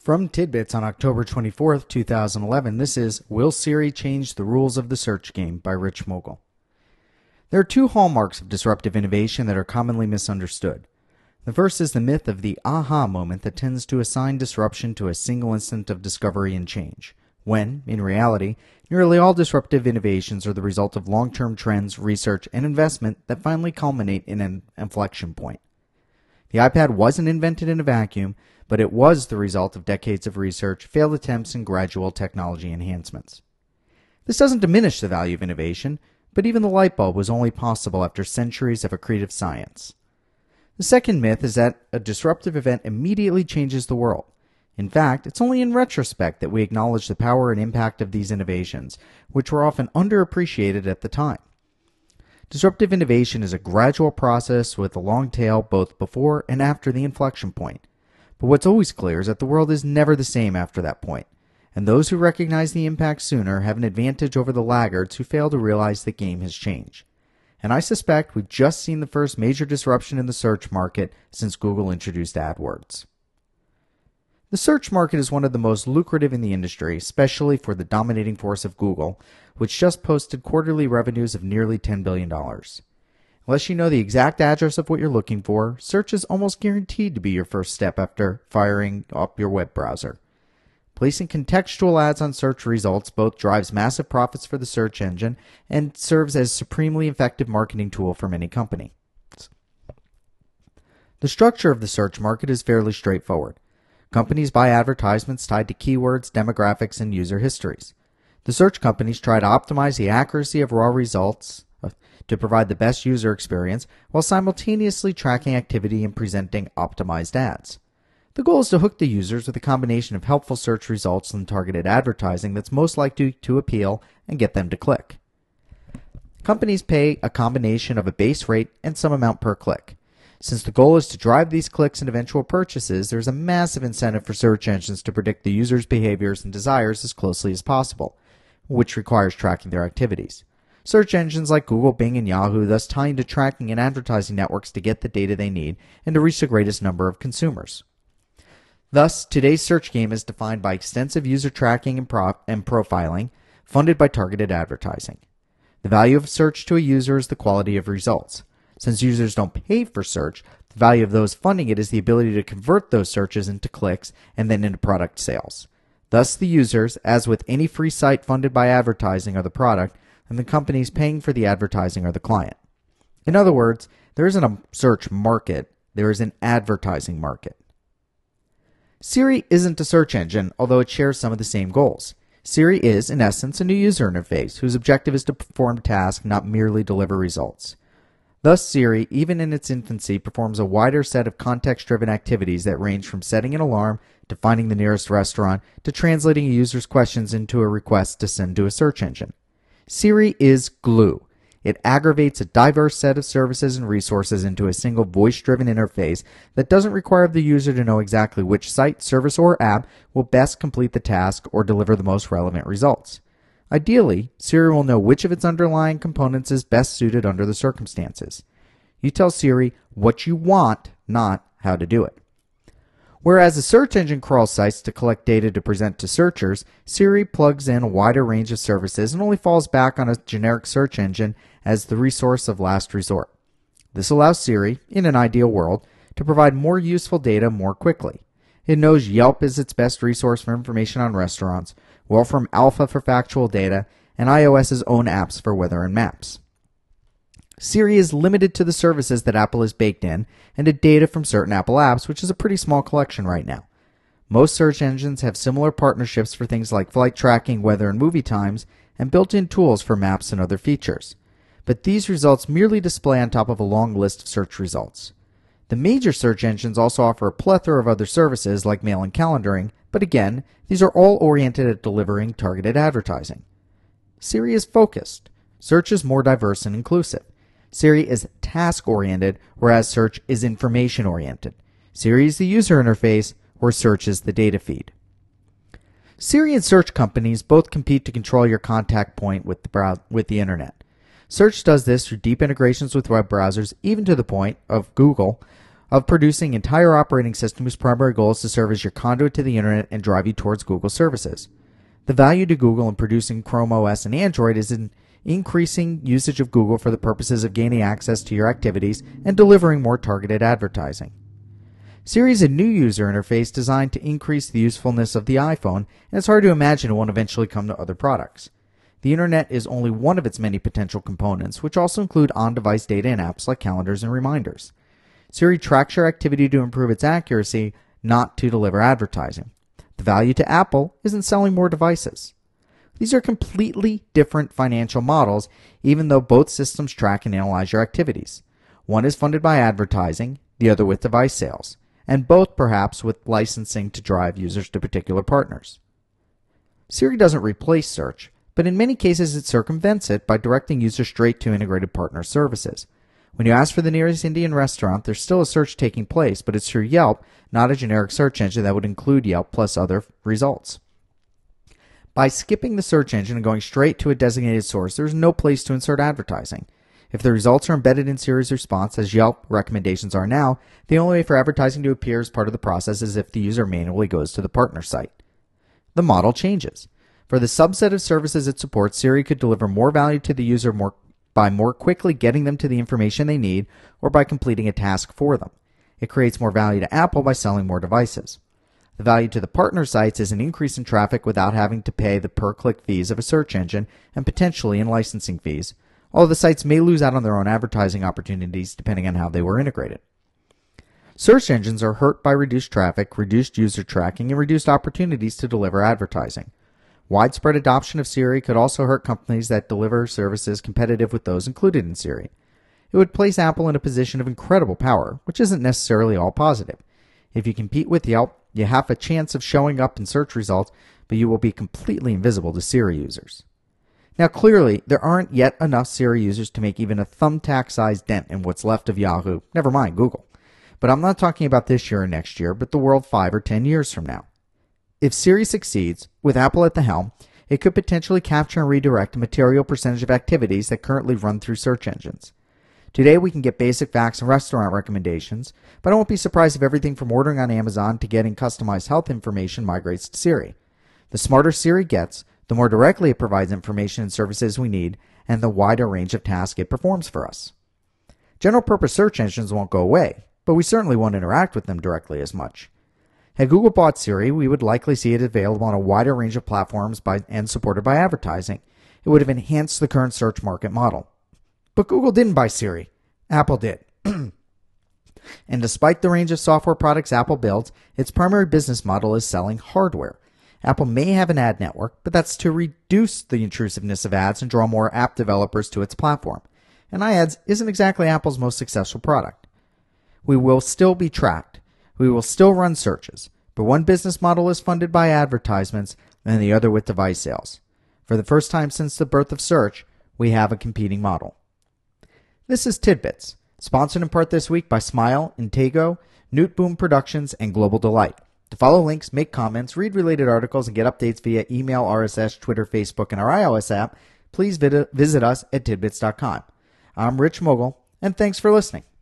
From Tidbits on October 24th, 2011, this is Will Siri Change the Rules of the Search Game by Rich Mogul. There are two hallmarks of disruptive innovation that are commonly misunderstood. The first is the myth of the aha moment that tends to assign disruption to a single instant of discovery and change, when, in reality, nearly all disruptive innovations are the result of long-term trends, research, and investment that finally culminate in an inflection point. The iPad wasn't invented in a vacuum, but it was the result of decades of research, failed attempts, and gradual technology enhancements. This doesn't diminish the value of innovation, but even the light bulb was only possible after centuries of accretive science. The second myth is that a disruptive event immediately changes the world. In fact, it's only in retrospect that we acknowledge the power and impact of these innovations, which were often underappreciated at the time. Disruptive innovation is a gradual process with a long tail both before and after the inflection point. But what's always clear is that the world is never the same after that point, and those who recognize the impact sooner have an advantage over the laggards who fail to realize the game has changed. And I suspect we've just seen the first major disruption in the search market since Google introduced AdWords. The search market is one of the most lucrative in the industry, especially for the dominating force of Google, which just posted quarterly revenues of nearly $10 billion. Unless you know the exact address of what you're looking for, search is almost guaranteed to be your first step after firing up your web browser. Placing contextual ads on search results both drives massive profits for the search engine and serves as a supremely effective marketing tool for many companies. The structure of the search market is fairly straightforward. Companies buy advertisements tied to keywords, demographics, and user histories. The search companies try to optimize the accuracy of raw results to provide the best user experience while simultaneously tracking activity and presenting optimized ads. The goal is to hook the users with a combination of helpful search results and targeted advertising that's most likely to appeal and get them to click. Companies pay a combination of a base rate and some amount per click. Since the goal is to drive these clicks and eventual purchases, there's a massive incentive for search engines to predict the user's behaviors and desires as closely as possible, which requires tracking their activities. Search engines like Google, Bing, and Yahoo thus tie into tracking and advertising networks to get the data they need and to reach the greatest number of consumers. Thus, today's search game is defined by extensive user tracking and profiling, funded by targeted advertising. The value of search to a user is the quality of results. Since users don't pay for search, the value of those funding it is the ability to convert those searches into clicks and then into product sales. Thus, the users, as with any free site funded by advertising, are the product, and the companies paying for the advertising are the client. In other words, there isn't a search market, there is an advertising market. Siri isn't a search engine, although it shares some of the same goals. Siri is, in essence, a new user interface whose objective is to perform tasks, not merely deliver results. Thus, Siri, even in its infancy, performs a wider set of context-driven activities that range from setting an alarm to finding the nearest restaurant to translating a user's questions into a request to send to a search engine. Siri is glue. It aggregates a diverse set of services and resources into a single voice-driven interface that doesn't require the user to know exactly which site, service, or app will best complete the task or deliver the most relevant results. Ideally, Siri will know which of its underlying components is best suited under the circumstances. You tell Siri what you want, not how to do it. Whereas a search engine crawls sites to collect data to present to searchers, Siri plugs in a wider range of services and only falls back on a generic search engine as the resource of last resort. This allows Siri, in an ideal world, to provide more useful data more quickly. It knows Yelp is its best resource for information on restaurants, Wolfram Alpha for factual data, and iOS's own apps for weather and maps. Siri is limited to the services that Apple has baked in and to data from certain Apple apps, which is a pretty small collection right now. Most search engines have similar partnerships for things like flight tracking, weather, and movie times, and built-in tools for maps and other features. But these results merely display on top of a long list of search results. The major search engines also offer a plethora of other services like mail and calendaring, but again, these are all oriented at delivering targeted advertising. Siri is focused. Search is more diverse and inclusive. Siri is task-oriented, whereas search is information-oriented. Siri is the user interface, where search is the data feed. Siri and search companies both compete to control your contact point with the internet. Search does this through deep integrations with web browsers, even to the point of Google of producing entire operating system whose primary goal is to serve as your conduit to the internet and drive you towards Google services. The value to Google in producing Chrome OS and Android is in increasing usage of Google for the purposes of gaining access to your activities and delivering more targeted advertising. Siri is a new user interface designed to increase the usefulness of the iPhone, and it's hard to imagine it won't eventually come to other products. The internet is only one of its many potential components, which also include on-device data and apps like calendars and reminders. Siri tracks your activity to improve its accuracy, not to deliver advertising. The value to Apple isn't selling more devices. These are completely different financial models, even though both systems track and analyze your activities. One is funded by advertising, the other with device sales, and both perhaps with licensing to drive users to particular partners. Siri doesn't replace search, but in many cases it circumvents it by directing users straight to integrated partner services. When you ask for the nearest Indian restaurant, there's still a search taking place, but it's through Yelp, not a generic search engine that would include Yelp plus other results. By skipping the search engine and going straight to a designated source, there's no place to insert advertising. If the results are embedded in Siri's response, as Yelp recommendations are now, the only way for advertising to appear as part of the process is if the user manually goes to the partner site. The model changes. For the subset of services it supports, Siri could deliver more value to the user by more quickly getting them to the information they need or by completing a task for them. It creates more value to Apple by selling more devices. The value to the partner sites is an increase in traffic without having to pay the per-click fees of a search engine and potentially in licensing fees, although the sites may lose out on their own advertising opportunities depending on how they were integrated. Search engines are hurt by reduced traffic, reduced user tracking, and reduced opportunities to deliver advertising. Widespread adoption of Siri could also hurt companies that deliver services competitive with those included in Siri. It would place Apple in a position of incredible power, which isn't necessarily all positive. If you compete with Yelp, you have a chance of showing up in search results, but you will be completely invisible to Siri users. Now clearly, there aren't yet enough Siri users to make even a thumbtack-sized dent in what's left of Yahoo, never mind Google. But I'm not talking about this year or next year, but the world 5 or 10 years from now. If Siri succeeds, with Apple at the helm, it could potentially capture and redirect a material percentage of activities that currently run through search engines. Today we can get basic facts and restaurant recommendations, but I won't be surprised if everything from ordering on Amazon to getting customized health information migrates to Siri. The smarter Siri gets, the more directly it provides information and services we need, and the wider range of tasks it performs for us. General-purpose search engines won't go away, but we certainly won't interact with them directly as much. Had Google bought Siri, we would likely see it available on a wider range of platforms and supported by advertising. It would have enhanced the current search market model. But Google didn't buy Siri. Apple did. And despite the range of software products Apple builds, its primary business model is selling hardware. Apple may have an ad network, but that's to reduce the intrusiveness of ads and draw more app developers to its platform. And iAds isn't exactly Apple's most successful product. We will still be tracked. We will still run searches, but one business model is funded by advertisements and the other with device sales. For the first time since the birth of search, we have a competing model. This is Tidbits, sponsored in part this week by Smile, Intego, Newt Boom Productions, and Global Delight. To follow links, make comments, read related articles, and get updates via email, RSS, Twitter, Facebook, and our iOS app, please visit us at tidbits.com. I'm Rich Mogul, and thanks for listening.